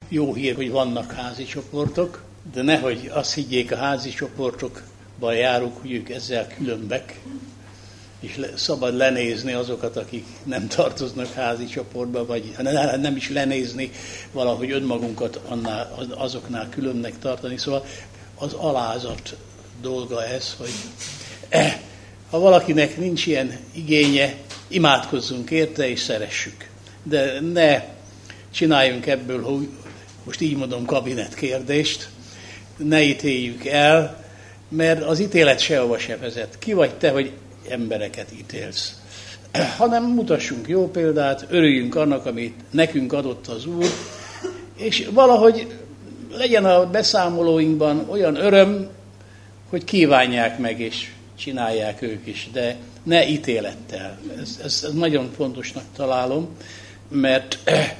jó hír, hogy vannak házi csoportok, de nehogy azt higgyék a házi csoportokban járók, hogy ők ezzel különbek, és szabad lenézni azokat, akik nem tartoznak házi csoportba, vagy nem is lenézni, valahogy önmagunkat azoknál különnek tartani. Szóval az alázat dolga ez, hogy ha valakinek nincs ilyen igénye, imádkozzunk érte és szeressük. De ne csináljunk ebből, hogy most így mondom, kabinetkérdést, ne ítéljük el, mert az ítélet sehova se vezet. Ki vagy te, hogy embereket ítélsz? Hanem mutassunk jó példát, örüljünk annak, amit nekünk adott az Úr, és valahogy legyen a beszámolóinkban olyan öröm, hogy kívánják meg, és csinálják ők is, de ne ítélettel. Ez nagyon fontosnak találom, mert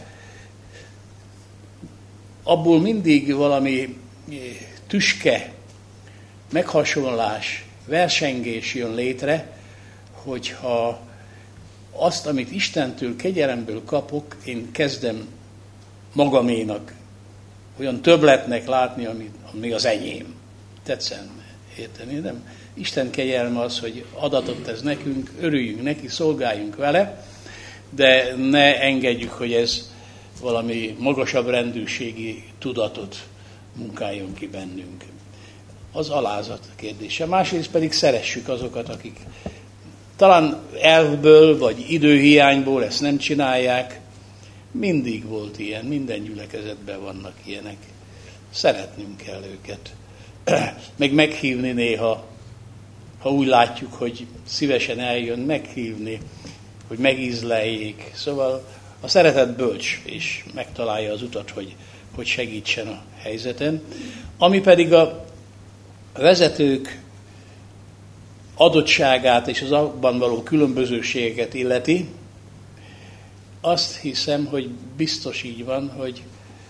abból mindig valami tüske, meghasonlás, versengés jön létre, hogyha azt, amit Istentől, kegyelemből kapok, én kezdem magaménak, olyan többletnek látni, ami az enyém. Tetszen érteni, nem? Isten kegyelme az, hogy adatot ez nekünk, örüljünk neki, szolgáljunk vele, de ne engedjük, hogy ez valami magasabb rendűségi tudatot munkáljon ki bennünk. Az alázat kérdése. Másrészt pedig szeressük azokat, akik talán elvből vagy időhiányból ezt nem csinálják. Mindig volt ilyen, minden gyülekezetben vannak ilyenek. Szeretnünk kell őket. Meg meghívni néha, ha úgy látjuk, hogy szívesen eljön, meghívni, hogy megízleljék. Szóval a szeretet bölcs, és megtalálja az utat, hogy segítsen a helyzeten. Ami pedig a vezetők adottságát és az abban való különbözőségeket illeti, azt hiszem, hogy biztos így van, hogy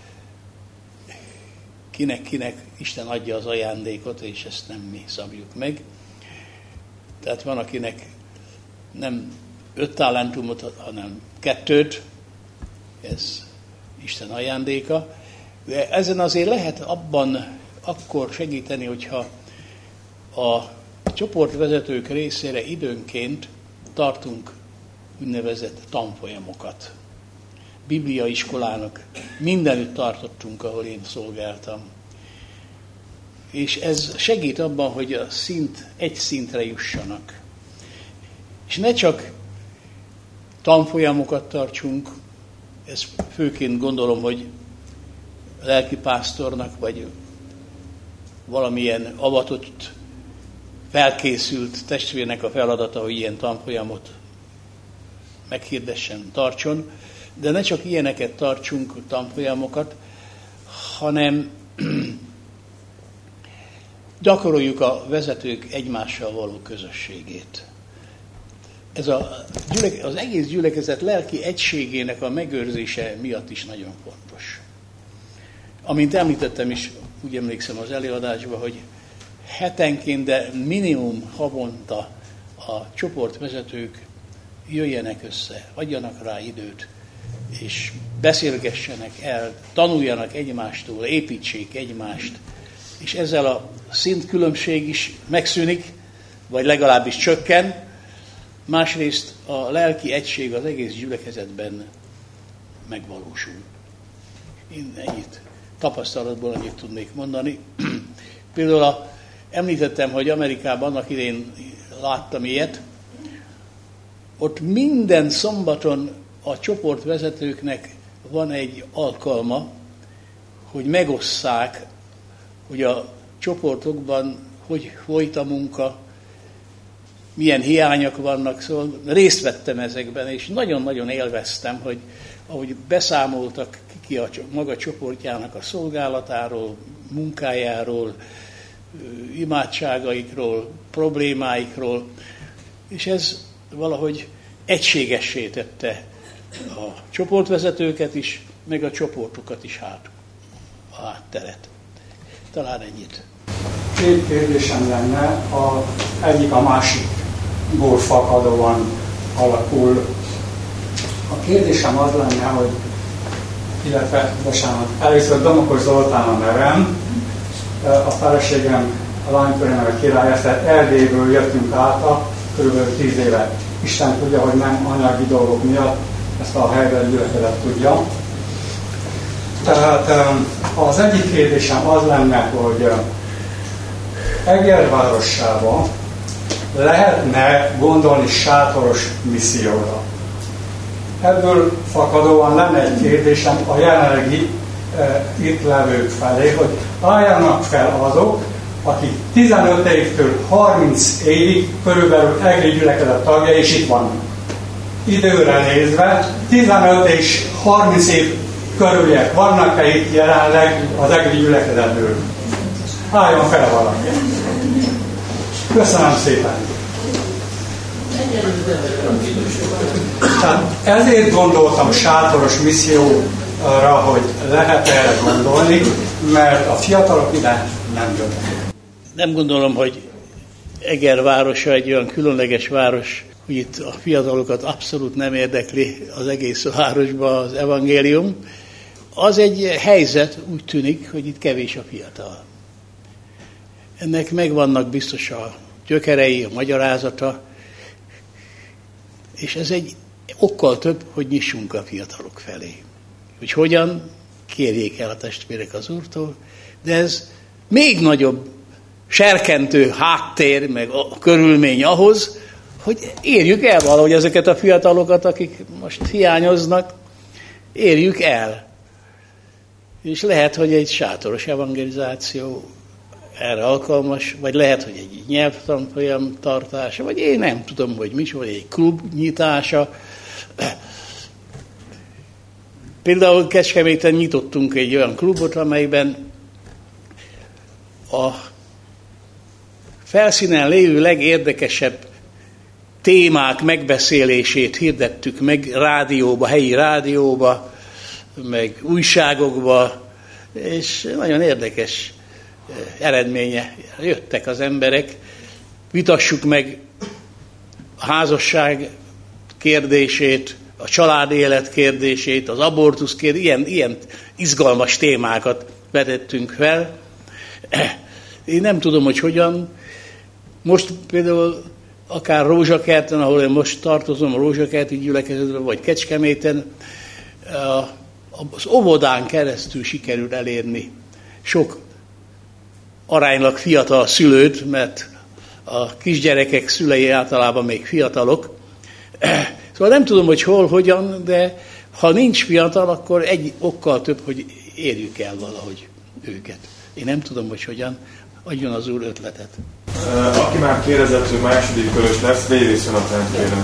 kinek Isten adja az ajándékot, és ezt nem mi szabjuk meg. Tehát van, akinek nem 5 talentumot, hanem 2, ez Isten ajándéka. De ezen azért lehet abban akkor segíteni, hogyha a csoportvezetők részére időnként tartunk úgynevezett tanfolyamokat. Bibliaiskolának mindenütt tartottunk, ahol én szolgáltam. És ez segít abban, hogy a egy szintre jussanak. És ne csak tanfolyamokat tartsunk, ez főként gondolom, hogy lelkipásztornak, vagy valamilyen avatott, felkészült testvérnek a feladata, hogy ilyen tanfolyamot meghirdessen, tartson, de ne csak ilyeneket tartsunk, tanfolyamokat, hanem gyakoroljuk a vezetők egymással való közösségét. Ez az egész gyülekezet lelki egységének a megőrzése miatt is nagyon fontos. Amint említettem is, úgy emlékszem az előadásban, hogy hetenként, de minimum havonta a csoportvezetők jöjjenek össze, adjanak rá időt, és beszélgessenek el, tanuljanak egymástól, építsék egymást, és ezzel a szintkülönbség is megszűnik, vagy legalábbis csökken. Másrészt a lelki egység az egész gyülekezetben megvalósul. Én ennyit tapasztalatból annyit tudnék mondani. Például említettem, hogy Amerikában annak idején láttam ilyet, ott minden szombaton a csoportvezetőknek van egy alkalma, hogy megosszák, hogy a csoportokban hogy folyt a munka, milyen hiányok vannak, szóval részt vettem ezekben, és nagyon-nagyon élveztem, hogy ahogy beszámoltak ki a maga csoportjának a szolgálatáról, munkájáról, imádságaikról, problémáikról, és ez valahogy egységessé tette a csoportvezetőket is, meg a csoportokat is a hátteret. Talán ennyit. 2 kérdésem lenne, egyik a másikból fakadóan alakul. A kérdésem az lenne, hogy illetve, bocsánat, először Domokos Zoltán a nevem, a feleségem a lánykörömmel Király Eszter, Erdélyből jöttünk át, kb. 10 éve. Isten tudja, hogy nem anyagi dolgok miatt, ezt a helyben gyülekezet tudja. Tehát az egyik kérdésem az lenne, hogy Eger városában lehetne gondolni sátoros misszióra. Ebből fakadóan lenne egy kérdésem a jelenlegi itt levők felé, hogy álljanak fel azok, akik 15 évtől 30 évig körülbelül egri gyülekezet tagja, és itt vannak. Időre nézve 15 és 30 év körüliek vannak-e itt jelenleg az egri gyülekezetből? Álljon fel valaki. Köszönöm szépen. Tehát ezért gondoltam sátoros misszióra, hogy lehet erre gondolni, mert a fiatalok ide nem jönnek. Nem gondolom, hogy Eger városa egy olyan különleges város, hogy itt a fiatalokat abszolút nem érdekli az egész városban az evangélium. Az egy helyzet, úgy tűnik, hogy itt kevés a fiatal. Ennek megvannak biztos a gyökerei, a magyarázata, és ez egy okkal több, hogy nyissunk a fiatalok felé. Hogy hogyan, kérjék el a testvérek az Úrtól, de ez még nagyobb serkentő háttér, meg a körülmény ahhoz, hogy érjük el valahogy ezeket a fiatalokat, akik most hiányoznak, érjük el. És lehet, hogy egy sátoros evangelizáció erre alkalmas, vagy lehet, hogy egy nyelvtanfolyam tartása, vagy én nem tudom, hogy mi, vagy egy klub nyitása. Például Kecskeméten nyitottunk egy olyan klubot, amelyben a felszínen lévő legérdekesebb témák megbeszélését hirdettük meg rádióba, helyi rádióba, meg újságokba, és nagyon érdekes eredménye. Jöttek az emberek, vitassuk meg a házasság kérdését, a családélet kérdését, az abortusz kérdését, ilyen izgalmas témákat vetettünk fel. Én nem tudom, hogy hogyan. Most például akár Rózsakerten, ahol én most tartozom, a Rózsakerti gyülekezetben, vagy Kecskeméten, az óvodán keresztül sikerül elérni sok aránylag fiatal szülőt, mert a kisgyerekek szülei általában még fiatalok. Szóval nem tudom, hogy hol, hogyan, de ha nincs fiatal, akkor egy okkal több, hogy érjük el valahogy őket. Én nem tudom, hogy hogyan, adjon az Úr ötletet. Aki már kérdezett, ő második körös lesz, Vérész Jonatán kérem.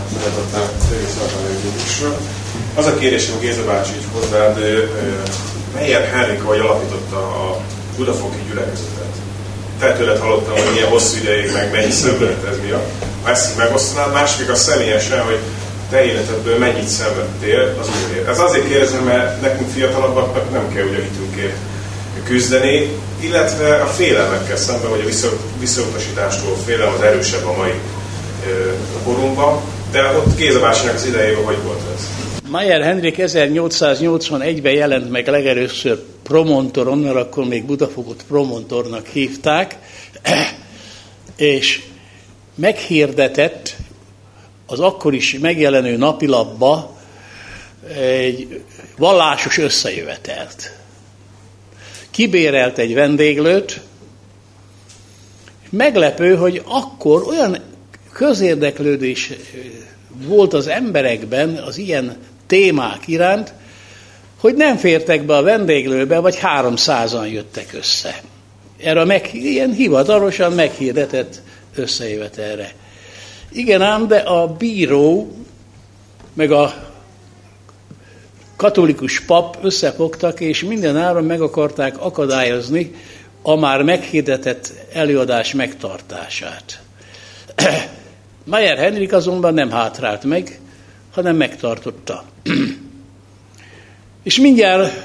Az a kérdésem a Géza bácsi így hozzád, Meyer Henrik, ahogy alapította a budafoki gyülekezetet. Te tőled hallottam, hogy milyen hosszú ideig, meg mennyi szenvedett ez miatt. Ha ezt így megosztanád, másik a személyesen, hogy te életedből mennyit szenvedtél az Úrért. Ez azért kérdezem, mert nekünk fiatalabbaknak nem kell ugye hitünkért küzdeni, illetve a félelmekkel szemben, vagy a visszautasítástól félelem az erősebb a mai korunkban, de ott Géza bácsinak az idejében hogy volt ez? Meyer Henrik 1881-ben jelent meg legelőször Promontoron, mert akkor még Budafokot Promontornak hívták, és meghirdetett az akkor is megjelenő napilapba egy vallásos összejövetelt. Kibérelt egy vendéglőt, meglepő, hogy akkor olyan közérdeklődés volt az emberekben az ilyen témák iránt, hogy nem fértek be a vendéglőbe, vagy 300-an jöttek össze. Erre ilyen hivatalosan meghirdetett összejövetelre. Igen ám, de a bíró, meg a katolikus pap összefogtak, és mindenáron meg akarták akadályozni a már meghirdetett előadás megtartását. Meyer Henrik azonban nem hátrált meg, hanem megtartotta. És mindjárt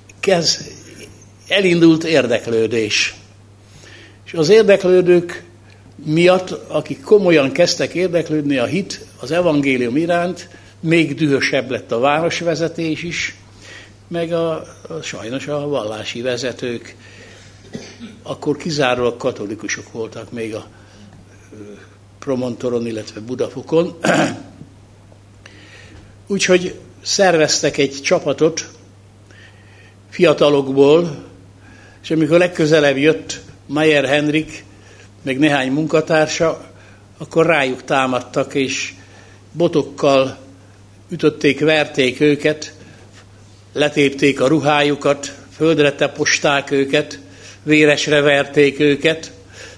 elindult érdeklődés. És az érdeklődők miatt, akik komolyan kezdtek érdeklődni a hit, az evangélium iránt, még dühösebb lett a városvezetés is, meg sajnos a vallási vezetők, akkor kizárólag katolikusok voltak még a Promontoron, illetve Budafokon. Úgyhogy szerveztek egy csapatot fiatalokból, és amikor legközelebb jött Mayer Henrik, meg néhány munkatársa, akkor rájuk támadtak, és botokkal ütötték, verték őket, letépték a ruhájukat, földre taposták őket, véresre verték őket.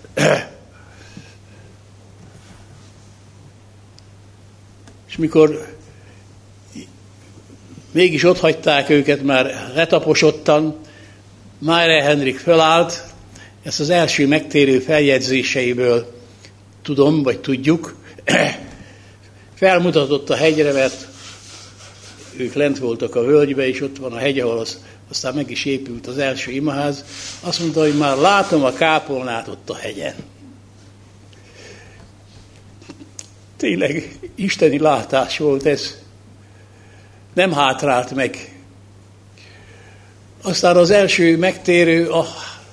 És mikor mégis ott hagyták őket már letaposottan, Mayer Henrik fölállt, ezt az első megtérő feljegyzéseiből tudom, vagy tudjuk, felmutatott a hegyre, mert ők lent voltak a völgybe, és ott van a hegy, ahol aztán meg is épült az első imaház. Azt mondta, hogy már látom a kápolnát ott a hegyen. Tényleg isteni látás volt ez. Nem hátrált meg. Aztán az első megtérő a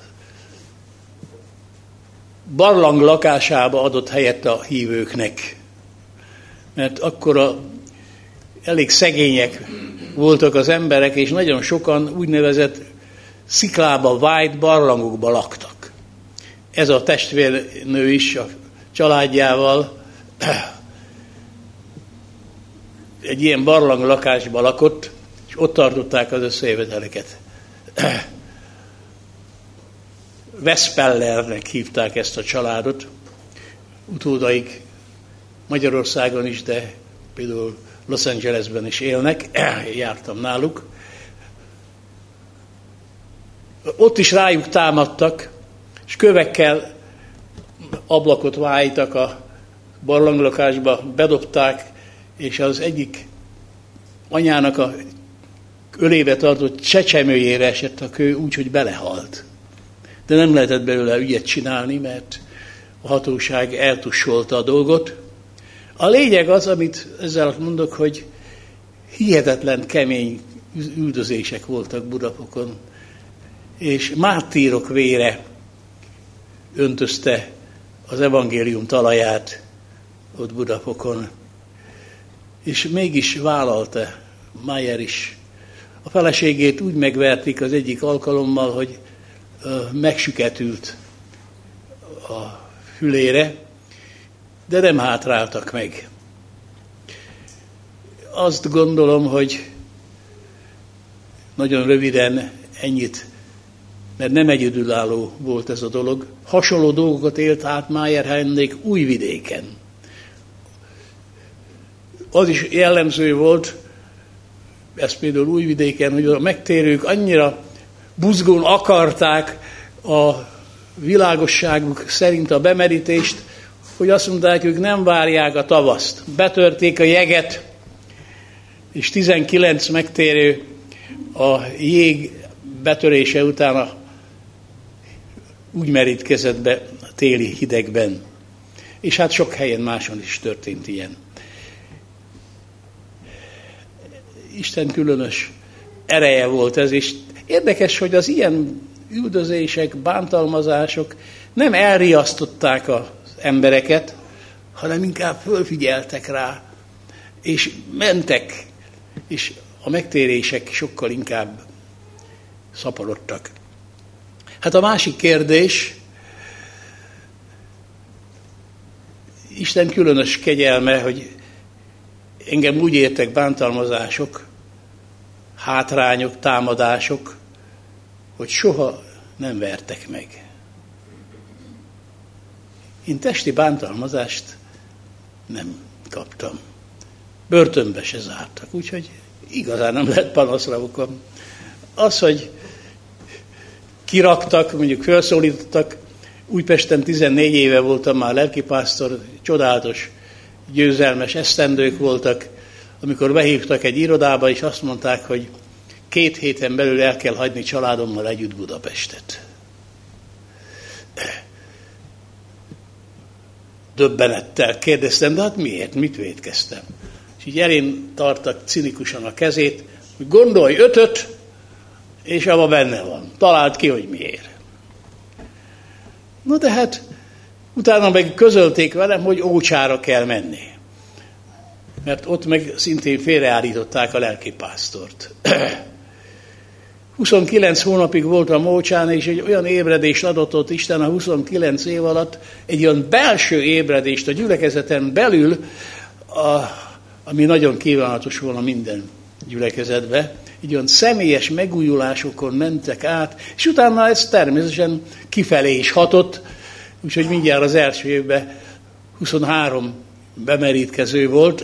barlang lakásába adott helyet a hívőknek. Mert akkor elég szegények voltak az emberek, és nagyon sokan úgynevezett sziklába vájt barlangokba laktak. Ez a testvérnő is a családjával egy ilyen barlang lakásba lakott, és ott tartották az összejöveteleket. Veszpellernek hívták ezt a családot, utódaik Magyarországon is, de például Los Angelesben is élnek, jártam náluk. Ott is rájuk támadtak, és kövekkel ablakot vájtak a barlanglakásba, bedobták, és az egyik anyának a ölébe tartott csecsemőjére esett a kő úgy, hogy belehalt. De nem lehetett belőle ügyet csinálni, mert a hatóság eltussolta a dolgot. A lényeg az, amit ezzel mondok, hogy hihetetlen kemény üldözések voltak Budafokon, és mártírok vére öntözte az evangélium talaját ott Budafokon. És mégis vállalta Mayer is. A feleségét úgy megverték az egyik alkalommal, hogy megsüketült a fülére, de nem hátráltak meg. Azt gondolom, hogy nagyon röviden ennyit, mert nem egyedülálló volt ez a dolog. Hasonló dolgokat élt át Mayer Henrik Újvidéken. Az is jellemző volt, ez például Újvidéken, hogy a megtérők annyira buzgón akarták a világosságuk szerint a bemerítést, hogy azt mondták, ők nem várják a tavaszt. Betörték a jeget, és 19 megtérő a jég betörése után úgy merítkezett be a téli hidegben. És hát sok helyen máson is történt ilyen. Isten különös ereje volt ez, és érdekes, hogy az ilyen üldözések, bántalmazások nem elriasztották az embereket, hanem inkább fölfigyeltek rá, és mentek, és a megtérések sokkal inkább szaporodtak. Hát a másik kérdés, Isten különös kegyelme, hogy engem úgy értek bántalmazások, hátrányok, támadások, hogy soha nem vertek meg. Én testi bántalmazást nem kaptam. Börtönbe se zártak, úgyhogy igazán nem lett panaszra okom. Az, hogy kiraktak, mondjuk felszólítottak, Újpesten 14 éve voltam már lelkipásztor, csodálatos, győzelmes esztendők voltak, amikor behívtak egy irodába, és azt mondták, hogy 2 héten belül el kell hagyni családommal együtt Budapestet. Döbbenettel kérdeztem, de hát miért? Mit vétkeztem? És így elém tartak cinikusan a kezét, hogy gondolj 5-öt, És abban benne van. Talált ki, hogy miért. No de hát, utána meg közölték velem, hogy Ócsára kell menni. Mert ott meg szintén félreállították a lelkipásztort. 29 hónapig voltam Ócsán, és egy olyan ébredést adott ott Isten a 29 év alatt, egy olyan belső ébredést a gyülekezeten belül, ami nagyon kívánatos volna minden gyülekezetbe. Egy olyan személyes megújulásokon mentek át, és utána ez természetesen kifelé is hatott, úgyhogy mindjárt az első évben 23 bemerítkező volt,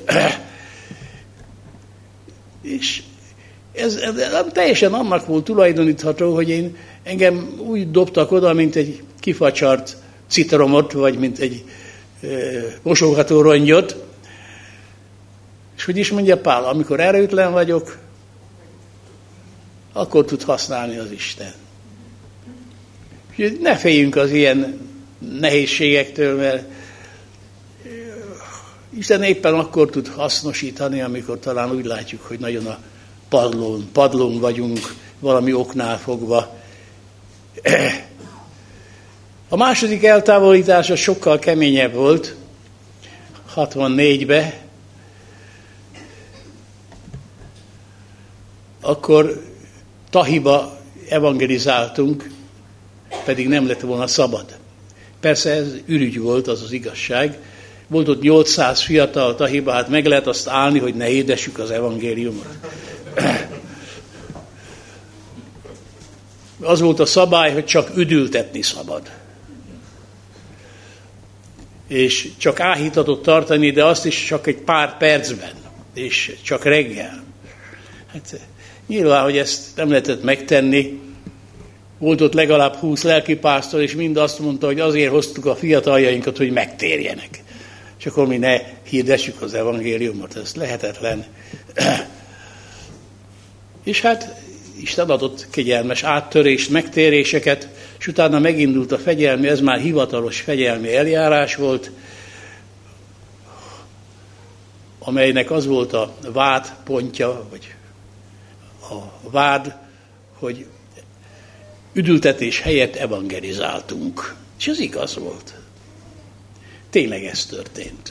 és ez teljesen annak volt tulajdonítható, hogy engem úgy dobtak oda, mint egy kifacsart citromot, vagy mint egy mosogató rongyot, és hogy is mondja Pál, amikor erőtlen vagyok, akkor tud használni az Isten. Úgyhogy ne féljünk az ilyen nehézségektől, mert Isten éppen akkor tud hasznosítani, amikor talán úgy látjuk, hogy nagyon a padlón vagyunk, valami oknál fogva. A második eltávolítás az sokkal keményebb volt, 64-ben. Akkor Tahiba evangelizáltunk, pedig nem lett volna szabad. Persze ez ürügy volt, az az igazság. Volt ott 800 fiatal Tahiba, hát meg lehet azt állni, hogy ne hirdessük az evangéliumot. Az volt a szabály, hogy csak üdültetni szabad. És csak áhítatot tartani, de azt is csak egy pár percben, és csak reggel. Hát nyilván, hogy ezt nem lehetett megtenni. Volt ott legalább 20 lelkipásztor, és mind azt mondta, hogy azért hoztuk a fiataljainkat, hogy megtérjenek. És akkor mi ne hirdessük az evangéliumot, ez lehetetlen. És hát Isten adott kegyelmes áttörést, megtéréseket, és utána megindult a fegyelmi, ez már hivatalos fegyelmi eljárás volt, amelynek az volt a vádpontja, vagy a vád, hogy üdültetés helyett evangelizáltunk. És ez igaz volt. Tényleg ez történt.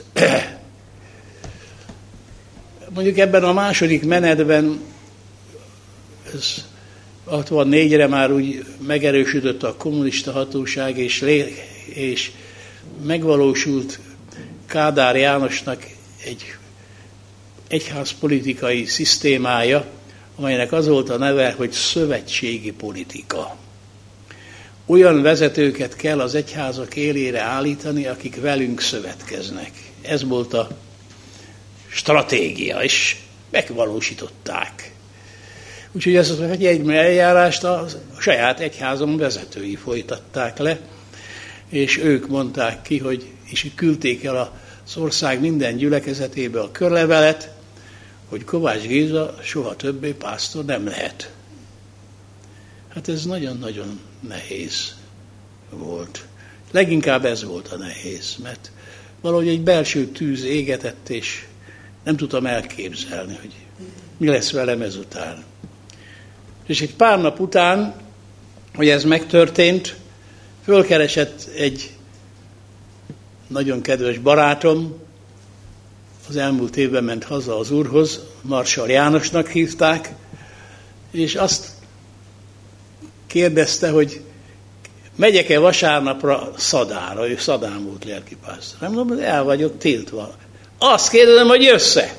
Mondjuk ebben a második menetben, ez 64-re már úgy megerősödött a kommunista hatóság, és megvalósult Kádár Jánosnak egy egyházpolitikai szisztémája, amelynek az volt a neve, hogy szövetségi politika. Olyan vezetőket kell az egyházak élére állítani, akik velünk szövetkeznek. Ez volt a stratégia, és megvalósították. Úgyhogy ezt a fegyelmi eljárást a saját egyházam vezetői folytatták le, és ők mondták ki, és küldték el az ország minden gyülekezetébe a körlevelet, hogy Kovács Géza soha többé pásztor nem lehet. Hát ez nagyon-nagyon nehéz volt. Leginkább ez volt a nehéz, mert valahogy egy belső tűz égetett, és nem tudtam elképzelni, hogy mi lesz velem ezután. És egy pár nap után, hogy ez megtörtént, fölkeresett egy nagyon kedves barátom, az elmúlt évben ment haza az Úrhoz, Marsally Jánosnak hívták, és azt kérdezte, hogy megyek-e vasárnapra Szadára, ő Szadán volt lelkipásztor. Nem mondom, hogy el vagyok tiltva. Azt kérdezem, hogy jössz-e?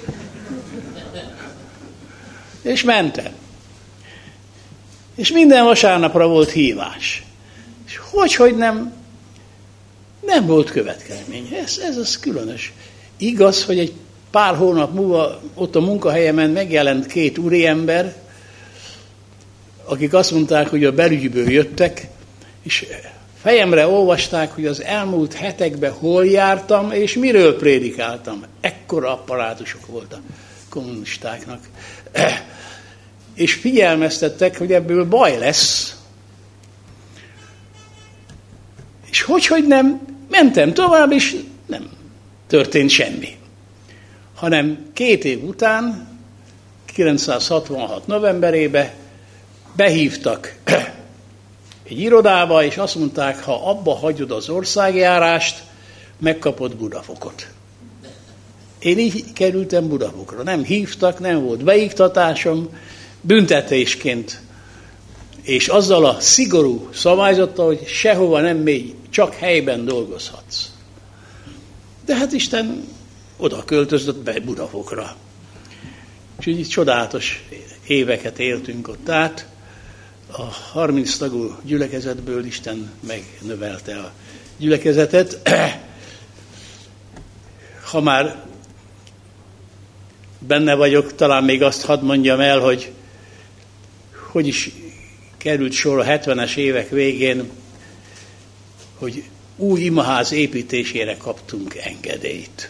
És mentem. És minden vasárnapra volt hívás. És hogy nem volt következmény. Ez az különös. Igaz, hogy egy pár hónap múlva ott a munkahelyemen megjelent 2 úriember, akik azt mondták, hogy a belügyből jöttek, és fejemre olvasták, hogy az elmúlt hetekben hol jártam, és miről prédikáltam. Ekkora apparátusok voltak kommunistáknak. És figyelmeztettek, hogy ebből baj lesz. És hogy nem, mentem tovább, és nem történt semmi. Hanem 2 év után, 1966 novemberében behívtak egy irodába, és azt mondták, ha abba hagyod az országjárást, megkapod Budafokot. Én így kerültem Budafokra. Nem hívtak, nem volt beiktatásom, büntetésként. És azzal a szigorú szabályzattal, hogy sehova nem mégy, csak helyben dolgozhatsz. De hát Isten oda költözött be Budafokra. Úgyhogy így csodálatos éveket éltünk ott át. A 30 tagú gyülekezetből Isten megnövelte a gyülekezetet. Ha már benne vagyok, talán még azt hadd mondjam el, hogy is került sor a 70-es évek végén, hogy új imaház építésére kaptunk engedélyt.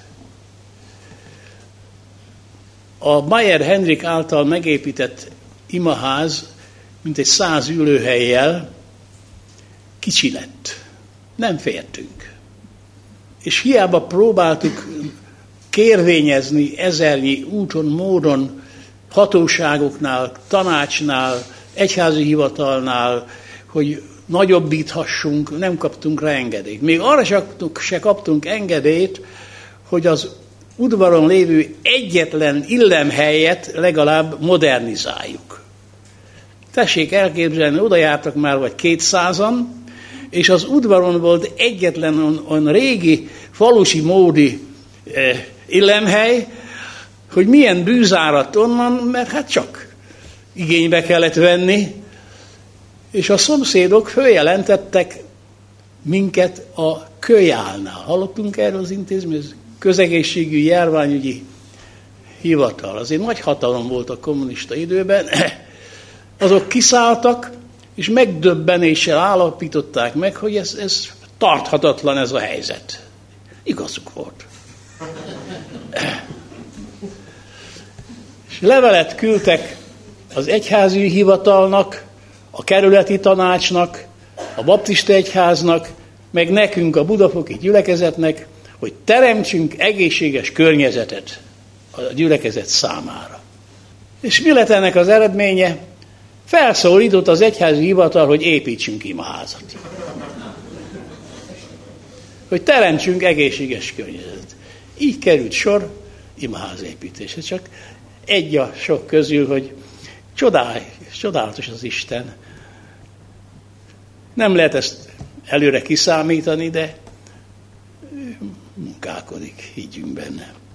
A Mayer Henrik által megépített imaház mintegy 100 ülőhellyel kicsi lett. Nem fértünk. És hiába próbáltuk kérvényezni ezernyi úton, módon, hatóságoknál, tanácsnál, egyházi hivatalnál, hogy nagyobbíthassunk, nem kaptunk rá engedélyt. Még arra se kaptunk engedélyt, hogy az udvaron lévő egyetlen illemhelyet legalább modernizáljuk. Tessék elképzelni, oda jártak már vagy 200-an, és az udvaron volt egyetlen olyan régi, falusi módi illemhely, hogy milyen bűzárat onnan, mert hát csak igénybe kellett venni, és a szomszédok följelentettek minket a Kölyálnál. Hallottunk erről az intézmény? Közegészségügyi járványügyi hivatal. Azért nagy hatalom volt a kommunista időben. Azok kiszálltak, és megdöbbenéssel állapították meg, hogy ez tarthatatlan ez a helyzet. Igazuk volt. És levelet küldtek az egyházi hivatalnak, a kerületi tanácsnak, a baptista egyháznak, meg nekünk, a budafoki gyülekezetnek, hogy teremtsünk egészséges környezetet a gyülekezet számára. És mi lett ennek az eredménye? Felszólított az egyházi hivatal, hogy építsünk imaházat. Hogy teremtsünk egészséges környezetet. Így került sor imaházépítésre. Csak egy a sok közül, hogy csodálatos az Isten. Nem lehet ezt előre kiszámítani, de munkálkodik, higgyünk benne.